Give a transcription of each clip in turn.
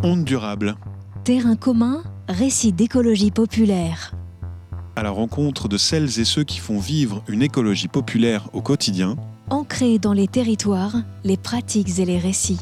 Ondes durables. Terrain commun, récit d'écologie populaire. À la rencontre de celles et ceux qui font vivre une écologie populaire au quotidien. Ancrés dans les territoires, les pratiques et les récits.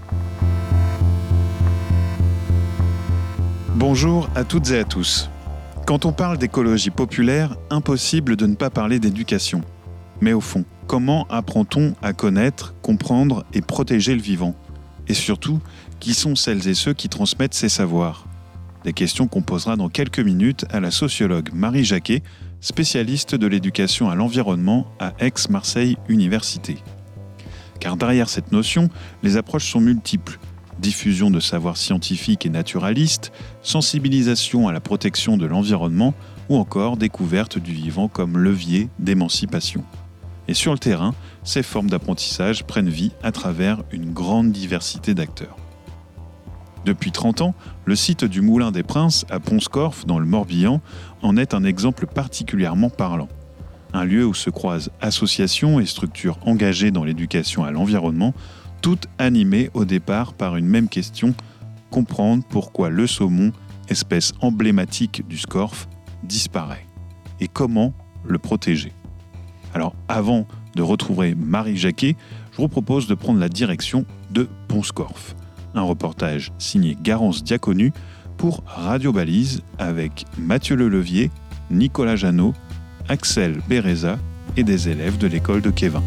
Bonjour à toutes et à tous. Quand on parle d'écologie populaire, impossible de ne pas parler d'éducation. Mais au fond, comment apprend-on à connaître, comprendre et protéger le vivant ? Et surtout, qui sont celles et ceux qui transmettent ces savoirs ? Des questions qu'on posera dans quelques minutes à la sociologue Marie Jacquet, spécialiste de l'éducation à l'environnement à Aix-Marseille Université. Car derrière cette notion, les approches sont multiples. Diffusion de savoirs scientifiques et naturalistes, sensibilisation à la protection de l'environnement ou encore découverte du vivant comme levier d'émancipation. Et sur le terrain, ces formes d'apprentissage prennent vie à travers une grande diversité d'acteurs. Depuis 30 ans, le site du Moulin des Princes à Pont-Scorff, dans le Morbihan, en est un exemple particulièrement parlant. Un lieu où se croisent associations et structures engagées dans l'éducation à l'environnement, toutes animées au départ par une même question, comprendre pourquoi le saumon, espèce emblématique du Scorff, disparaît. Et comment le protéger. Alors avant de retrouver Marie Jacquet, je vous propose de prendre la direction de Pont-Scorff. Un reportage signé Garance Diaconu pour Radio Balise avec Mathieu Lelevier, Nicolas Jeannot, Axel Béreza et des élèves de l'école de Kévin.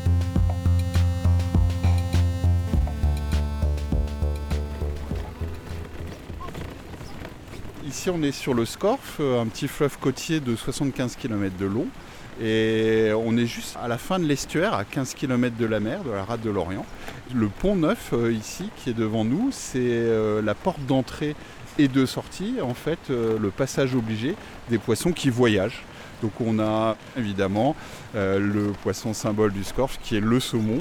Ici on est sur le Scorff, un petit fleuve côtier de 75 km de long. Et on est juste à la fin de l'estuaire, à 15 km de la mer, de la rade de l'Orient. Le pont neuf ici qui est devant nous, c'est la porte d'entrée et de sortie, en fait le passage obligé des poissons qui voyagent. Donc on a évidemment le poisson symbole du Scorff qui est le saumon.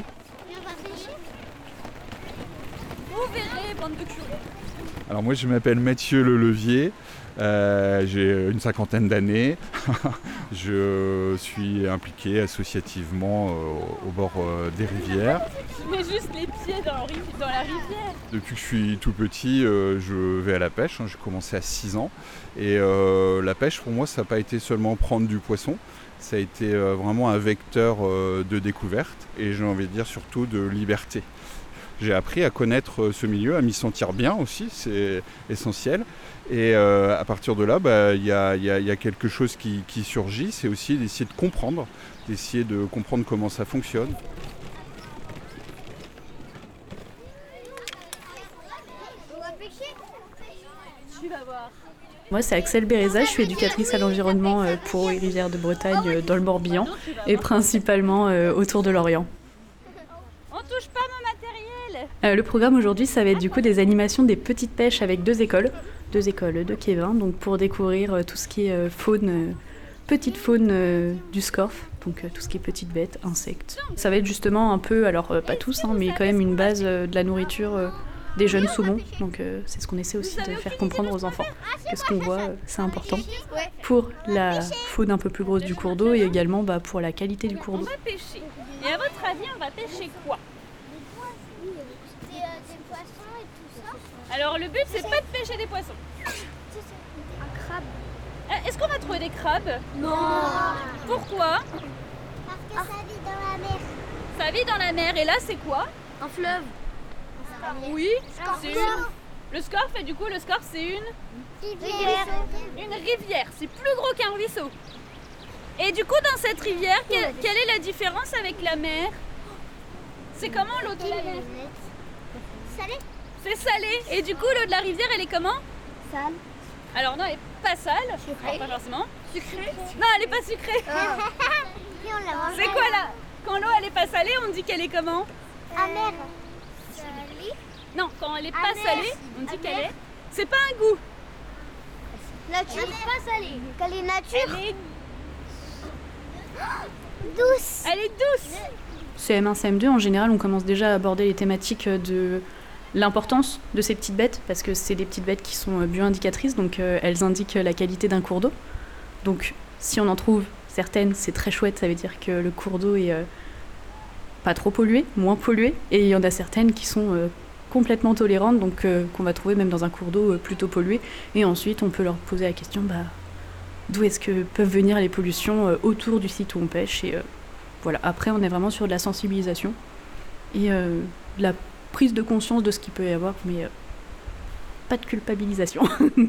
Vous verrez, bande de curés. Alors moi je m'appelle Mathieu Lelevier. J'ai une 50aine d'années. Je suis impliqué associativement au bord des rivières. Je mets juste les pieds dans la rivière. Depuis que je suis tout petit, je vais à la pêche. J'ai commencé à 6 ans. Et la pêche, pour moi, ça n'a pas été seulement prendre du poisson. Ça a été vraiment un vecteur de découverte et j'ai envie de dire surtout de liberté. J'ai appris à connaître ce milieu, à m'y sentir bien aussi, c'est essentiel. Et à partir de là, y a quelque chose qui surgit, c'est aussi d'essayer de comprendre comment ça fonctionne. Tu vas voir. Moi, c'est Axel Béreza, je suis éducatrice à l'environnement pour les rivières de Bretagne dans le Morbihan et principalement autour de l'Orient. On touche pas mon matériel. Le programme aujourd'hui, ça va être du coup des animations des petites pêches avec deux écoles de Kévin, donc pour découvrir tout ce qui est petite faune du Scorff, donc tout ce qui est petites bêtes, insectes. Ça va être justement un peu, alors pas tous, mais quand même une base de la nourriture des jeunes saumons, donc c'est ce qu'on essaie aussi de faire comprendre aux enfants, que ce qu'on voit, c'est important pour la faune un peu plus grosse du cours d'eau et également pour la qualité du cours d'eau. On va pêcher. Et à votre avis, on va pêcher quoi ? Des poissons et tout ça. Alors le but, c'est pas de pêcher des poissons. Un crabe. Est-ce qu'on va trouver des crabes ? Non. Pourquoi ? Parce que ça vit dans la mer. Ça vit dans la mer et là, c'est quoi ? Un fleuve. Oui, c'est le Scorff, et du coup, le Scorff, c'est une rivière. C'est plus gros qu'un ruisseau. Et du coup, dans cette rivière, quelle est la différence avec la mer ? C'est comment l'eau de la mer ? Salé. C'est salé. Et du coup, l'eau de la rivière, elle est comment ? Sale. Alors non, elle est pas sale. Sucrée. Pas forcément. Sucré. Non, elle est pas sucrée. C'est quoi là ? Quand l'eau, elle est pas salée, on dit qu'elle est comment ? Amère. Salée. Non, quand elle est pas Amère. salée, on dit qu'elle est... C'est pas un goût. Nature. Pas salée. Quelle est nature ? Elle est douce. Elle est douce. CM1, CM2, en général, on commence déjà à aborder les thématiques de l'importance de ces petites bêtes, parce que c'est des petites bêtes qui sont bioindicatrices, donc elles indiquent la qualité d'un cours d'eau. Donc si on en trouve certaines, c'est très chouette, ça veut dire que le cours d'eau est pas trop pollué, moins pollué, et il y en a certaines qui sont complètement tolérantes, donc qu'on va trouver même dans un cours d'eau plutôt pollué. Et ensuite, on peut leur poser la question d'où est-ce que peuvent venir les pollutions autour du site où on pêche. Et voilà. Après, on est vraiment sur de la sensibilisation et de la prise de conscience de ce qu'il peut y avoir, mais pas de culpabilisation.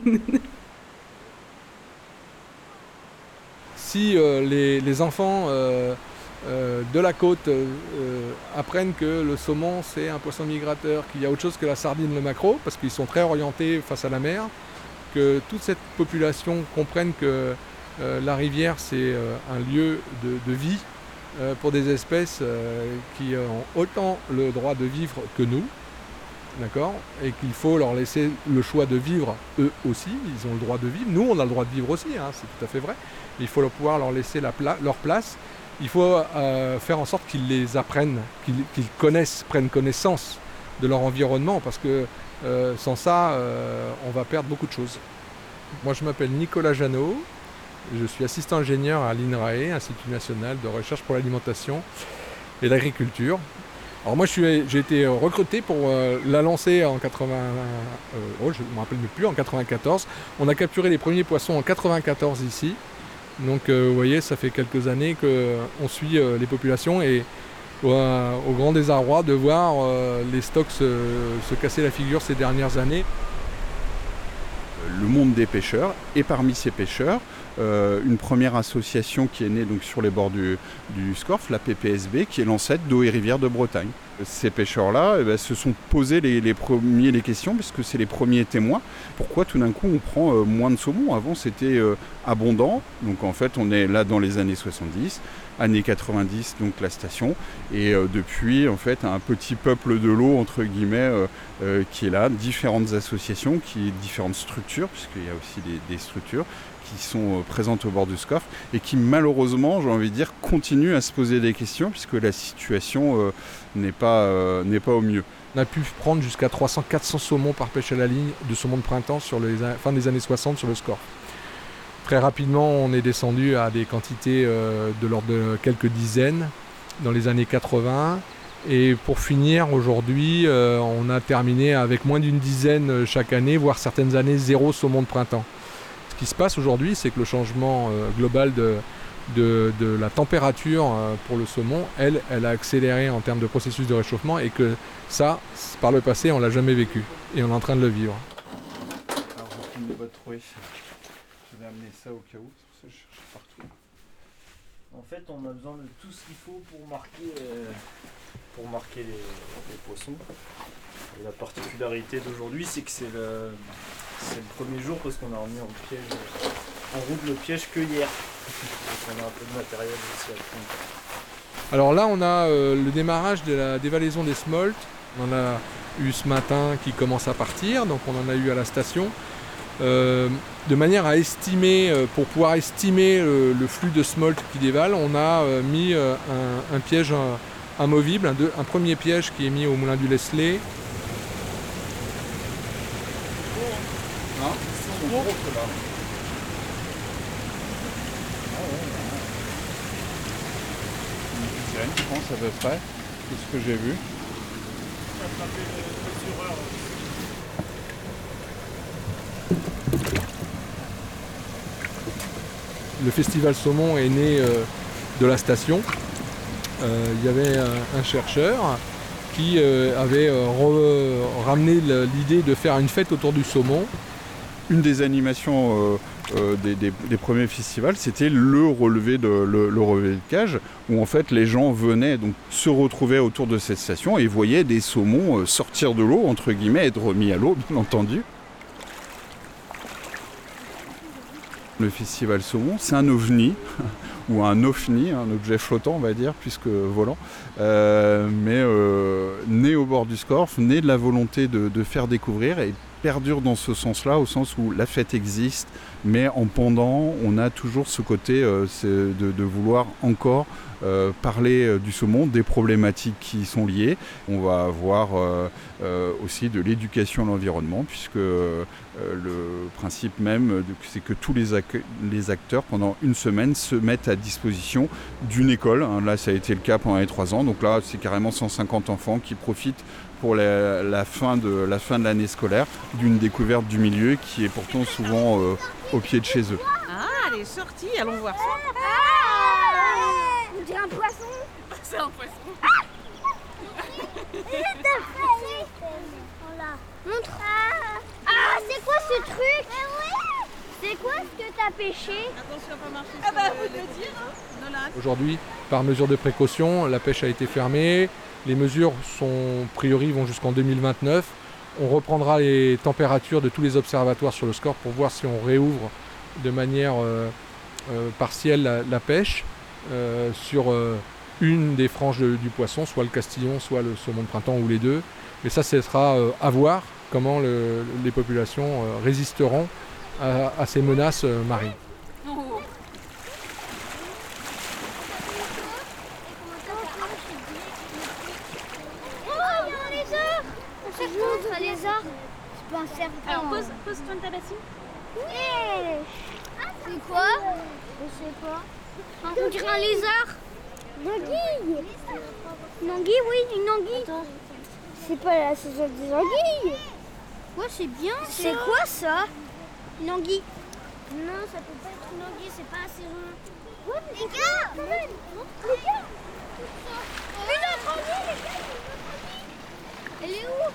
Si les enfants de la côte apprennent que le saumon c'est un poisson migrateur, qu'il y a autre chose que la sardine, le maquereau, parce qu'ils sont très orientés face à la mer, que toute cette population comprenne que la rivière c'est un lieu de vie pour des espèces qui ont autant le droit de vivre que nous, d'accord, et qu'il faut leur laisser le choix de vivre eux aussi, ils ont le droit de vivre, nous on a le droit de vivre aussi, hein, c'est tout à fait vrai, il faut pouvoir leur laisser leur place, il faut faire en sorte qu'ils les apprennent, qu'ils connaissent, prennent connaissance de leur environnement, parce que sans ça, on va perdre beaucoup de choses. Moi je m'appelle Nicolas Jeannot, je suis assistant ingénieur à l'INRAE, Institut National de Recherche pour l'Alimentation et l'Agriculture. Alors moi j'ai été recruté pour la lancer en 94. On a capturé les premiers poissons en 94 ici. Donc vous voyez, ça fait quelques années qu'on suit les populations et au grand désarroi de voir les stocks se casser la figure ces dernières années. Le monde des pêcheurs, et parmi ces pêcheurs, une première association qui est née donc sur les bords du Scorff, la PPSB, qui est l'ancêtre d'Eau et Rivières de Bretagne. Ces pêcheurs-là se sont posés les questions, puisque c'est les premiers témoins. Pourquoi tout d'un coup on prend moins de saumon ? Avant c'était abondant, donc en fait on est là dans les années 70, années 90, donc la station, et depuis en fait un petit peuple de l'eau entre guillemets qui est là, différentes associations, différentes structures, puisqu'il y a aussi des structures qui sont présentes au bord du Scorff et qui malheureusement, j'ai envie de dire, continuent à se poser des questions puisque la situation n'est pas au mieux. On a pu prendre jusqu'à 300-400 saumons par pêche à la ligne de saumon de printemps sur fin des années 60 sur le Scorff. Très rapidement, on est descendu à des quantités de l'ordre de quelques dizaines dans les années 80. Et pour finir, aujourd'hui, on a terminé avec moins d'une dizaine chaque année, voire certaines années 0 saumon de printemps. Ce qui se passe aujourd'hui, c'est que le changement global de la température pour le saumon, elle a accéléré en termes de processus de réchauffement et que ça, par le passé, on ne l'a jamais vécu et on est en train de le vivre. Alors, je vais pas trouver. Je vais amener ça au cas où, c'est pour ça que je cherche partout. En fait, on a besoin de tout ce qu'il faut pour marquer les poissons. Et la particularité d'aujourd'hui, c'est que c'est le premier jour parce qu'on a remis en route le piège que hier. Donc on a un peu de matériel aussi à prendre. Alors là, on a le démarrage de la dévalaison des smolts. On en a eu ce matin qui commence à partir, donc on en a eu à la station. De manière à estimer, pour pouvoir estimer le flux de smolt qui dévale, on a mis un piège amovible, un premier piège qui est mis au moulin du Leslie. Je pense à peu près tout ce que j'ai vu. Le festival saumon est né de la station. Il y avait un chercheur qui avait ramené l'idée de faire une fête autour du saumon. Une des animations des premiers festivals, c'était le relevé de cage, où en fait les gens venaient donc se retrouver autour de cette station et voyaient des saumons sortir de l'eau, entre guillemets, être remis à l'eau, bien entendu. Le festival saumon, c'est un ovni, ou un ofni, un objet flottant on va dire, puisque volant, mais né au bord du Scorff, né de la volonté de faire découvrir et perdure dans ce sens-là, au sens où la fête existe, mais en pendant, on a toujours ce côté de vouloir encore parler du saumon, des problématiques qui y sont liées. On va avoir aussi de l'éducation à l'environnement, puisque le principe même, c'est que tous les acteurs, pendant une semaine, se mettent à disposition d'une école. Là, ça a été le cas pendant les 3 ans. Donc là, c'est carrément 150 enfants qui profitent pour la fin de l'année scolaire, d'une découverte du milieu qui est pourtant souvent au pied de chez eux. Ah, elle est sortie, allons voir ça. On dirait un poisson. C'est un poisson. Montre. Ah, c'est quoi ce truc? C'est quoi ce que t'as pêché? Attention à pas marcher sur vous le dire, Nolan. Aujourd'hui, par mesure de précaution, la pêche a été fermée. Les mesures a priori vont jusqu'en 2029. On reprendra les températures de tous les observatoires sur le Scorff pour voir si on réouvre de manière partielle la pêche sur une des franges du poisson, soit le castillon, soit le saumon de printemps ou les deux. Mais ça, ce sera à voir comment les populations résisteront à ces menaces marines. Oh, il y a un lézard. On cherche un lézard. C'est pas un serpent. Alors pose-toi ta bassine. Ouais. C'est quoi? Je sais pas. On dirait un lézard. Une anguille. Une anguille, oui, une anguille. C'est pas la saison des anguilles. Ouais, c'est bien. C'est quoi ça? Une anguille. Non, ça peut pas être une anguille, c'est pas la saison. Ouais, les gars, les gars. Une autre anguille, les gars. Elle est où?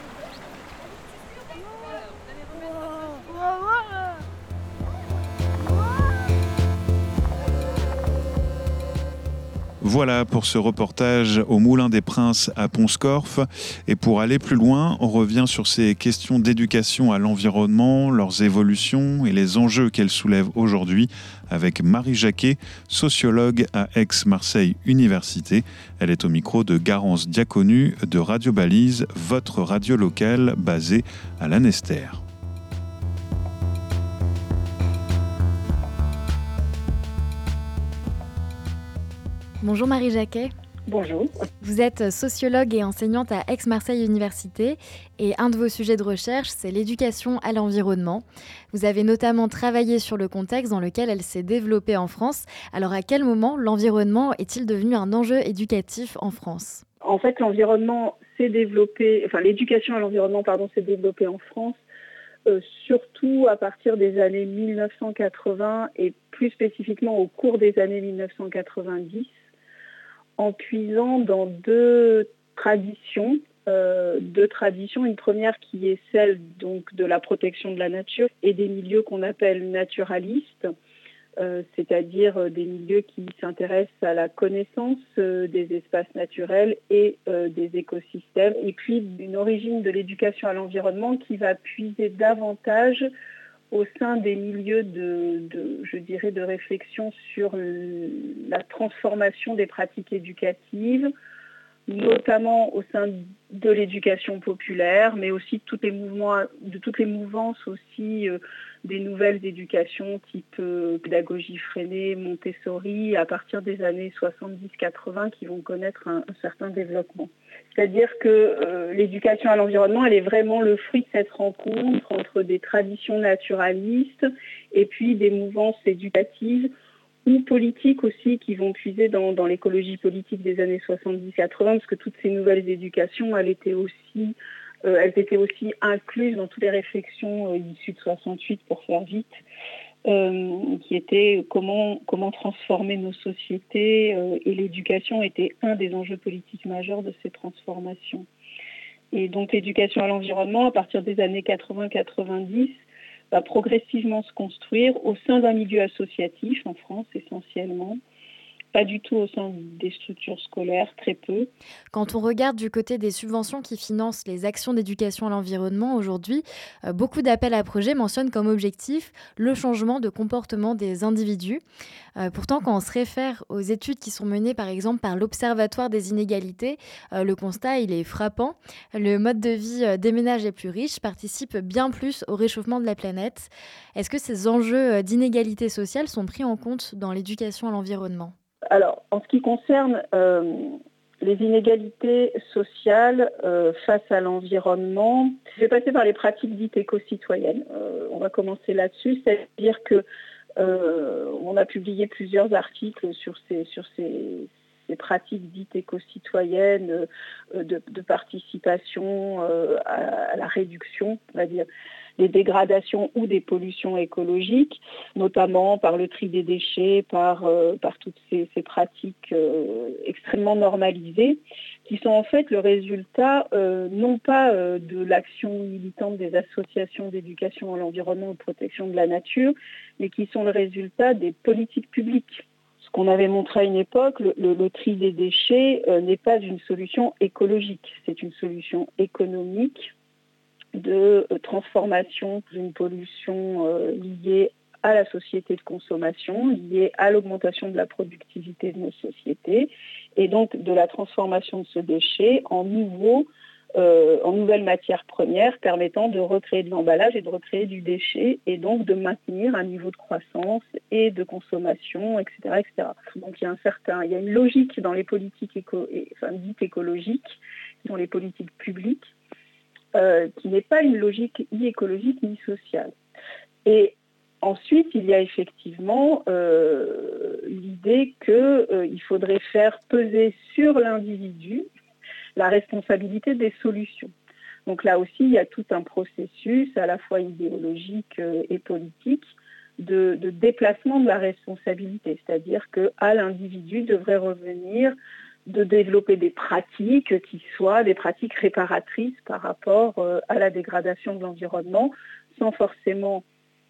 Voilà pour ce reportage au Moulin des Princes à Pont-Scorff. Et pour aller plus loin, on revient sur ces questions d'éducation à l'environnement, leurs évolutions et les enjeux qu'elles soulèvent aujourd'hui avec Marie Jacquet, sociologue à Aix-Marseille Université. Elle est au micro de Garance Diaconu de Radio Balise, votre radio locale basée à Lanester. Bonjour Marie Jacquet. Bonjour. Vous êtes sociologue et enseignante à Aix-Marseille Université et un de vos sujets de recherche, c'est l'éducation à l'environnement. Vous avez notamment travaillé sur le contexte dans lequel elle s'est développée en France. Alors à quel moment l'environnement est-il devenu un enjeu éducatif en France ? En fait, l'éducation à l'environnement, s'est développée en France, surtout à partir des années 1980 et plus spécifiquement au cours des années 1990. En puisant dans deux traditions. Une première qui est celle donc de la protection de la nature et des milieux qu'on appelle naturalistes, c'est-à-dire des milieux qui s'intéressent à la connaissance des espaces naturels et des écosystèmes. Et puis une origine de l'éducation à l'environnement qui va puiser davantage au sein des milieux de réflexion sur la transformation des pratiques éducatives, notamment au sein de l'éducation populaire, mais aussi de toutes les mouvances aussi des nouvelles éducations type pédagogie freinée, Montessori, à partir des années 70-80 qui vont connaître un certain développement. C'est-à-dire que l'éducation à l'environnement, elle est vraiment le fruit de cette rencontre entre des traditions naturalistes et puis des mouvances éducatives ou politiques aussi qui vont puiser dans l'écologie politique des années 70-80, parce que toutes ces nouvelles éducations, elles étaient aussi incluses dans toutes les réflexions issues de 68 pour faire vite, qui étaient comment transformer nos sociétés, et l'éducation était un des enjeux politiques majeurs de ces transformations. Et donc l'éducation à l'environnement, à partir des années 80-90, va progressivement se construire au sein d'un milieu associatif, en France essentiellement, pas du tout au sein des structures scolaires, très peu. Quand on regarde du côté des subventions qui financent les actions d'éducation à l'environnement aujourd'hui, beaucoup d'appels à projets mentionnent comme objectif le changement de comportement des individus. Pourtant, quand on se réfère aux études qui sont menées par exemple par l'Observatoire des inégalités, le constat il est frappant. Le mode de vie des ménages les plus riches participe bien plus au réchauffement de la planète. Est-ce que ces enjeux d'inégalité sociale sont pris en compte dans l'éducation à l'environnement ? Alors, en ce qui concerne les inégalités sociales face à l'environnement, je vais passer par les pratiques dites éco-citoyennes. On va commencer là-dessus, c'est-à-dire que on a publié plusieurs articles sur ces ces pratiques dites éco-citoyennes de participation à la réduction, on va dire, des dégradations ou des pollutions écologiques, notamment par le tri des déchets, par toutes ces pratiques extrêmement normalisées, qui sont en fait le résultat non pas de l'action militante des associations d'éducation à l'environnement ou de protection de la nature, mais qui sont le résultat des politiques publiques. Ce qu'on avait montré à une époque, le tri des déchets n'est pas une solution écologique, c'est une solution économique de transformation d'une pollution liée à la société de consommation, liée à l'augmentation de la productivité de nos sociétés, et donc de la transformation de ce déchet en nouvelles matières premières permettant de recréer de l'emballage et de recréer du déchet, et donc de maintenir un niveau de croissance et de consommation, etc., etc. Donc il y a une logique dans les politiques dites écologiques, dans les politiques publiques, qui n'est pas une logique ni écologique ni sociale. Et ensuite, il y a effectivement l'idée qu'il faudrait faire peser sur l'individu la responsabilité des solutions. Donc là aussi, il y a tout un processus à la fois idéologique et politique de déplacement de la responsabilité, c'est-à-dire qu'à l'individu devrait revenir de développer des pratiques qui soient des pratiques réparatrices par rapport à la dégradation de l'environnement, sans forcément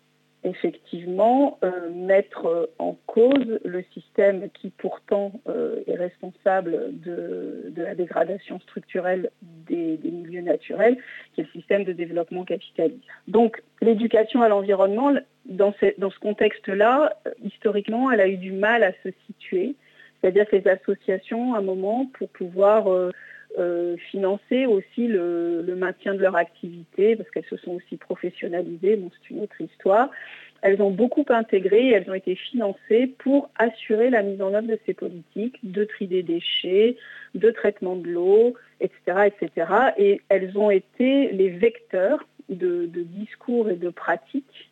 effectivement mettre en cause le système qui pourtant est responsable de la dégradation structurelle des milieux naturels, qui est le système de développement capitaliste. Donc l'éducation à l'environnement, dans ce contexte-là, historiquement, elle a eu du mal à se situer. C'est-à-dire que les associations, à un moment, pour pouvoir financer aussi le maintien de leur activité, parce qu'elles se sont aussi professionnalisées, bon, c'est une autre histoire, elles ont beaucoup intégré et elles ont été financées pour assurer la mise en œuvre de ces politiques de tri des déchets, de traitement de l'eau, etc., etc. Et elles ont été les vecteurs de discours et de pratiques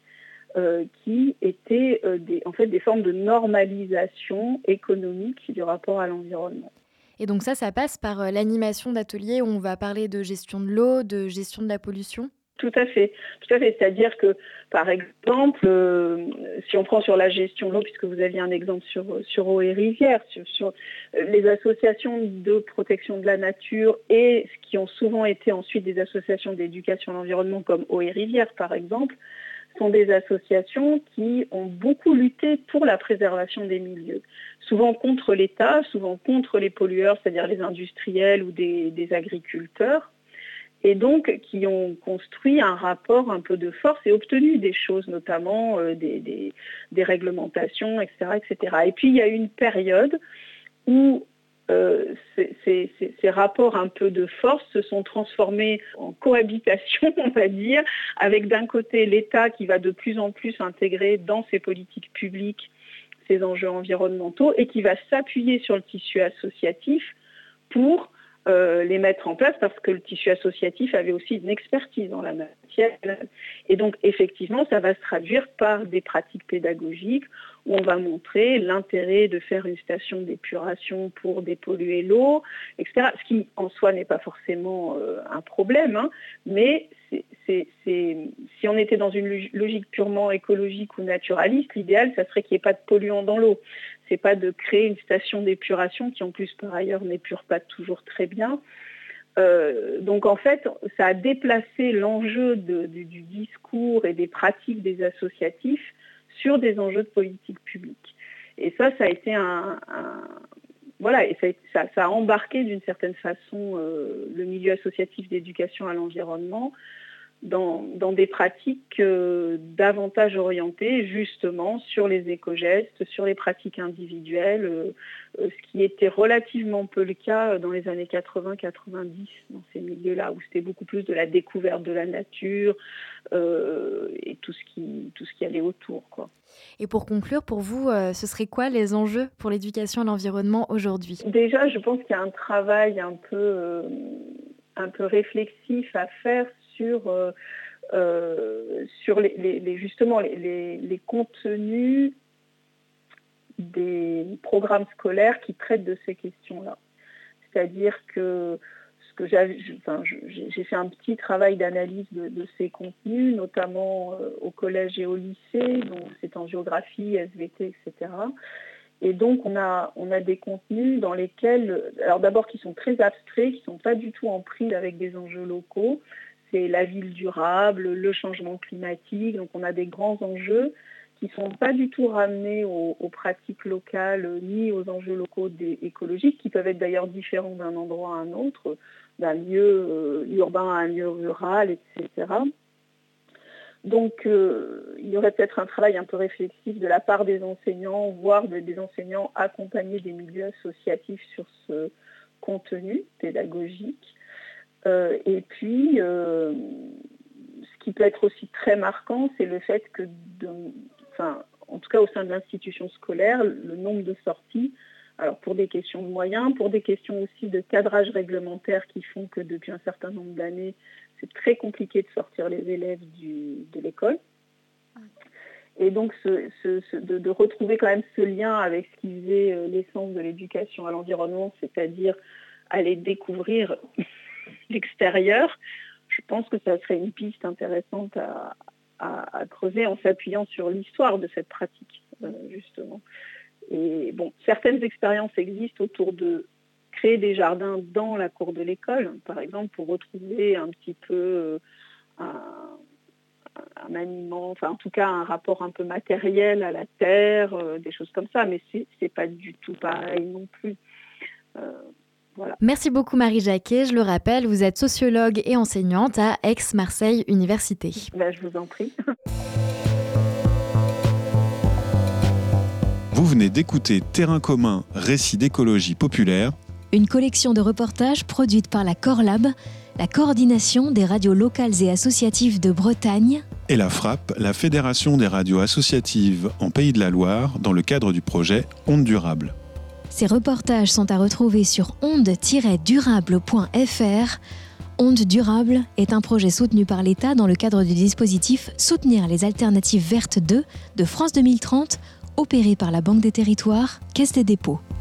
qui étaient des formes de normalisation économique du rapport à l'environnement. Et donc ça passe par l'animation d'ateliers où on va parler de gestion de l'eau, de gestion de la pollution ? Tout à fait. C'est-à-dire que, par exemple, si on prend sur la gestion de l'eau, puisque vous aviez un exemple sur eau et rivière, sur les associations de protection de la nature et ce qui ont souvent été ensuite des associations d'éducation à l'environnement comme eau et rivière, par exemple, sont des associations qui ont beaucoup lutté pour la préservation des milieux, souvent contre l'État, souvent contre les pollueurs, c'est-à-dire les industriels ou des agriculteurs, et donc qui ont construit un rapport un peu de force et obtenu des choses, notamment des réglementations, etc., etc. Et puis il y a eu une période où ces rapports un peu de force se sont transformés en cohabitation, on va dire, avec d'un côté l'État qui va de plus en plus intégrer dans ses politiques publiques ces enjeux environnementaux et qui va s'appuyer sur le tissu associatif pour les mettre en place, parce que le tissu associatif avait aussi une expertise dans la matière. Et donc, effectivement, ça va se traduire par des pratiques pédagogiques où on va montrer l'intérêt de faire une station d'épuration pour dépolluer l'eau, etc. Ce qui, en soi, n'est pas forcément un problème, hein, mais si on était dans une logique purement écologique ou naturaliste, l'idéal, ça serait qu'il n'y ait pas de polluants dans l'eau. C'est pas de créer une station d'épuration qui, en plus, par ailleurs, n'épure pas toujours très bien. Donc, en fait, ça a déplacé l'enjeu du discours et des pratiques des associatifs sur des enjeux de politique publique. Et ça a été ça a embarqué d'une certaine façon le milieu associatif d'éducation à l'environnement dans des pratiques davantage orientées justement sur les éco-gestes, sur les pratiques individuelles, ce qui était relativement peu le cas dans les années 80-90 dans ces milieux-là, où c'était beaucoup plus de la découverte de la nature et tout ce qui allait autour, quoi. Et pour conclure, pour vous, ce serait quoi les enjeux pour l'éducation à l'environnement aujourd'hui ? Déjà, je pense qu'il y a un travail un peu réflexif à faire sur justement les contenus des programmes scolaires qui traitent de ces questions-là. C'est-à-dire que j'ai fait un petit travail d'analyse de ces contenus, notamment au collège et au lycée, donc c'est en géographie, SVT, etc. Et donc on a des contenus dans lesquels, alors d'abord qui sont très abstraits, qui ne sont pas du tout en prise avec des enjeux locaux. C'est la ville durable, le changement climatique, donc on a des grands enjeux qui ne sont pas du tout ramenés aux pratiques locales ni aux enjeux locaux écologiques, qui peuvent être d'ailleurs différents d'un endroit à un autre, d'un lieu urbain à un lieu rural, etc. Donc il y aurait peut-être un travail un peu réflexif de la part des enseignants, voire des enseignants accompagnés des milieux associatifs sur ce contenu pédagogique. Et puis, ce qui peut être aussi très marquant, c'est le fait que, en tout cas au sein de l'institution scolaire, le nombre de sorties, alors pour des questions de moyens, pour des questions aussi de cadrage réglementaire qui font que depuis un certain nombre d'années, c'est très compliqué de sortir les élèves de l'école. Et donc de retrouver quand même ce lien avec ce qui faisait l'essence de l'éducation à l'environnement, c'est-à-dire aller découvrir l'extérieur, je pense que ça serait une piste intéressante à creuser en s'appuyant sur l'histoire de cette pratique, justement. Et bon, certaines expériences existent autour de créer des jardins dans la cour de l'école, par exemple, pour retrouver un petit peu un maniement, enfin en tout cas un rapport un peu matériel à la terre, des choses comme ça, mais c'est pas du tout pareil non plus. Voilà. Merci beaucoup Marie Jacquet. Je le rappelle, vous êtes sociologue et enseignante à Aix-Marseille Université. Je vous en prie. Vous venez d'écouter Terrain commun, récit d'écologie populaire. Une collection de reportages produite par la Corlab, la coordination des radios locales et associatives de Bretagne. Et la FRAP, la Fédération des radios associatives en Pays de la Loire, dans le cadre du projet Ondes durables. Ces reportages sont à retrouver sur ondes-durable.fr. Ondes durables est un projet soutenu par l'État dans le cadre du dispositif Soutenir les alternatives vertes 2 de France 2030, opéré par la Banque des Territoires, Caisse des dépôts.